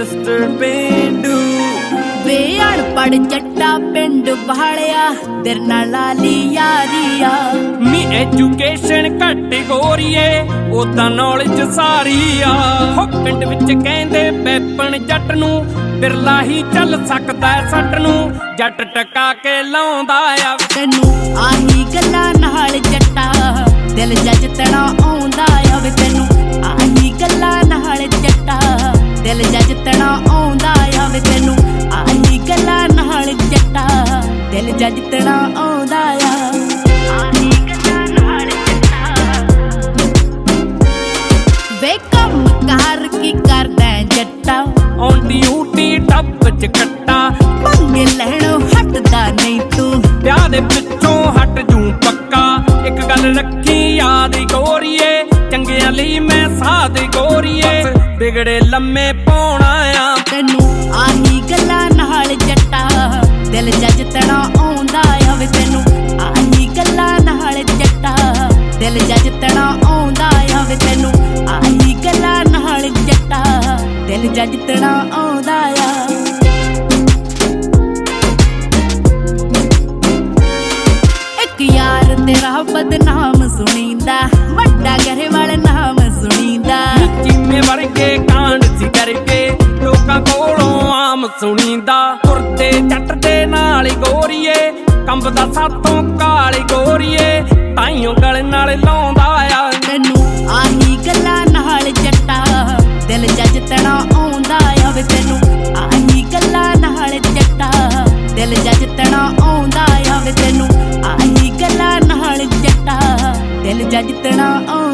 mister ਪੇਂਡੂ ਵੇ ਅਨਪੜ ਜੱਟਾ ਪਿੰਡ ਵਾਲਿਆ ਤੇਰੇ ਨਾਲ ਲਾਲੀ ਯਾਰੀਆ ਨੀ ਐਜੂਕੇਸ਼ਨ ਘੱਟ ਗੋਰੀਏ ਉਦਾਂ ਨੌਲੇਜ ਸਾਰੀ ਆ ਹੋ ਪਿੰਡ ਵਿੱਚ ਕਹਿੰਦੇ ਪੈਪਣ ਜੱਟ ਨੂੰ ਬਿਰਲਾ ਹੀ ਚੱਲ ਸਕਦਾ ਸੱਟ ਨੂੰ ਜੱਟ ਟਕਾ ਕੇ ਲਾਉਂਦਾ ਆ ਤੈਨੂੰ ਆਹੀ ਗੱਲਾਂ ਨਾਲ ਜੱਟਾ ਦਿਲ ਜੱਜਤਣਾ ਆਉਂਦਾ ਆ ਵੇ ਤੈਨੂੰ ਆਹੀ ਗੱਲਾਂ ਨਾਲ ਜੱਟਾ ਦਿਲ ਜੱਜਤਣਾ ਆਉਂਦਾ ਆ ਵੇ ਤੈਨੂੰ ਆਹੀ ਗੱਲਾਂ ਨਾਲ ਜੱਟਾ ਦਿਲ ਜੱਜਤਣਾ ਆਉਂਦਾ ਆ ਆਹੀ ਗੱਲਾਂ ਨਾਲ ਜੱਟਾ ਵੇ ਕੰਮ ਕਾਰ ਕੀ ਕਰਦਾ ਜੱਟਾ ਔਨ ਡਿਊਟੀ ਟੱਪ ਚ ਕੱਟਾ ਪੰਗੇ ਲੈਣੋਂ ਹਟਦਾ ਨਹੀਂ ਤੂੰ ਵਿਆਹ ਦੇ ਪਿੱਛੋਂ ਹਟ ਜੂ ਪੱਕਾ ਇੱਕ ਗੱਲ ਰੱਖੀ ਯਾਦ ਗੋਰੀਏ ਚੰਗਿਆਂ ਲਈ ਮੈਂ ਸਾਧ ਗੋਰੀਏ ਬਿਗੜੇ ਲੰਮੇ ਪਾਉਣਾ ਆ ਤੈਨੂੰ ਆਹੀ ਗੱਲਾਂ ਨਾਲ ਜੱਟਾ ਦਿਲ ਜੱਜਤਣਾ ਆਉਂਦਾ ਆ ਵੇ ਤੈਨੂੰ ਆਹੀ ਗੱਲਾਂ ਨਾਲ ਜੱਟਾ ਦਿਲ ਜੱਜਤਣਾ ਆਉਂਦਾ ਆ ਵੇ ਤੈਨੂੰ ਆਹੀ ਗੱਲਾਂ ਨਾਲ ਜੱਟਾ ਦਿਲ ਜੱਜਤਣਾ ਆਉਂਦਾ ਆ ਯਾਰ ਤੇਰਾ ਬਦਨਾਮ ਸੁਣੀਂਦਾ ਵੱਡਾ ਘਰੇ ਵਾਲੇ ਨਾਮ ਸੁਣੀਂਦਾ ਜਿੰਮੇ ਵਰਗੇ ਕਾਂਡ ਸੀ ਕਰਕੇ ਲੋਕਾਂ ਕੋਲੋਂ ਆਮ ਸੁਣੀਂਦਾ ਤੁਰਦੇ ਜੱਟ ਦੇ ਨਾਲ ਗੋਰੀਏ ਕੰਬਦਾ ਸਾਤੋਂ ਕਾਲੀ ਗੋਰੀਏ ਤਾਈਓ ਗਲ ਨਾਲ ਲਾਉਂਦਾ ਆ ਤੈਨੂੰ ਆਹੀ ਗੱਲਾਂ ਨਾਲ ਜੱਟਾ ਦਿਲ ਜੱਜਤਣਾ ਆਉਂਦਾ ਆ ਵੇ ਤੈਨੂੰ ਆਹੀ ਗੱਲਾਂ ਨਾਲ ਜੱਟਾ ਦਿਲ ਜੱਜਤਣਾ ਆਉਂਦਾ ਆ ਵੇ ਤੈਨੂੰ ਆਹੀ ਗੱਲਾਂ ਨਾਲ ਜੱਟਾ ਦਿਲ ਜੱਜਤਣਾ ਆਉਂਦਾ